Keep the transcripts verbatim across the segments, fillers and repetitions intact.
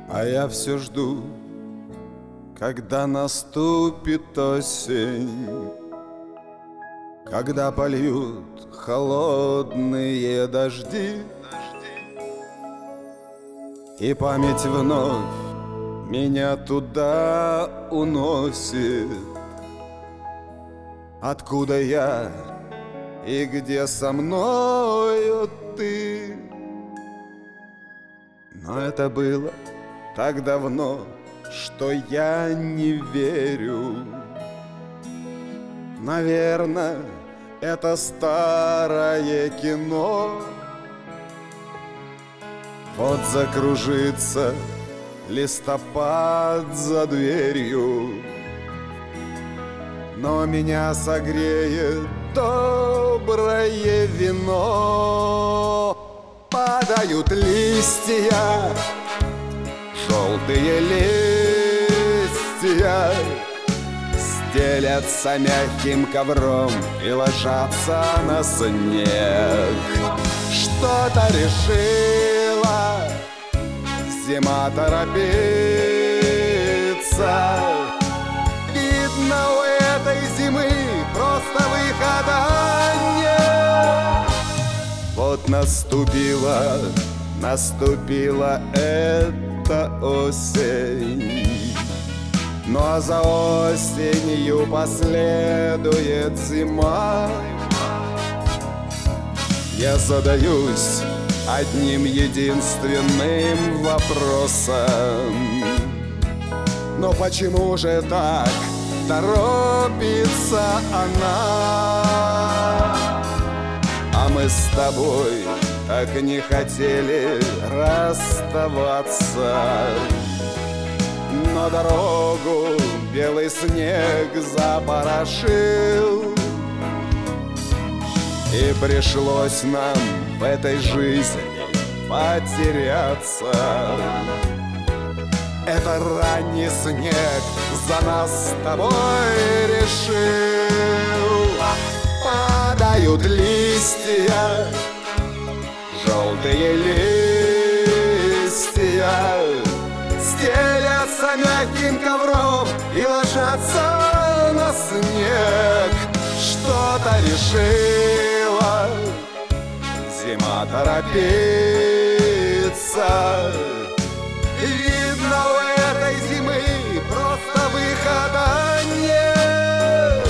А я все жду, когда наступит осень, когда польют холодные дожди, и память вновь меня туда уносит, откуда я и где со мною ты. Но это было так давно, что я не верю. Наверное, это старое кино. Вот закружится листопад за дверью, но меня согреет доброе вино. Падают листья, желтые листья, стелятся мягким ковром и ложатся на снег. Что-то решила зима торопиться. Видно, у этой зимы просто выхода нет. Вот наступила, наступила эта осень, ну а за осенью последует зима. Я задаюсь одним единственным вопросом: но почему же так торопится она? А мы с тобой так не хотели расставаться, но дорогу белый снег запорошил, и пришлось нам в этой жизни потеряться. Это ранний снег за нас с тобой решил. Падают листья, желтые листья, стелятся мягким ковром и ложатся на снег. Что-то решила зима торопиться. Видно, у этой зимы просто выхода нет.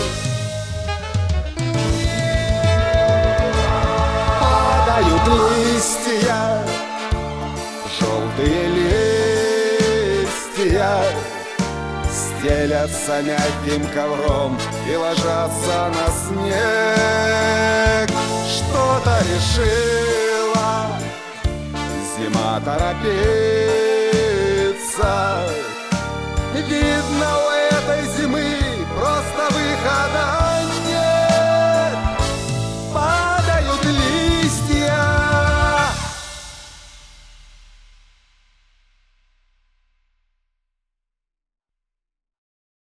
Падают листья, желтые листья, стелятся мягким ковром и ложатся на снег. Что-то решила зима торопиться. Видно, у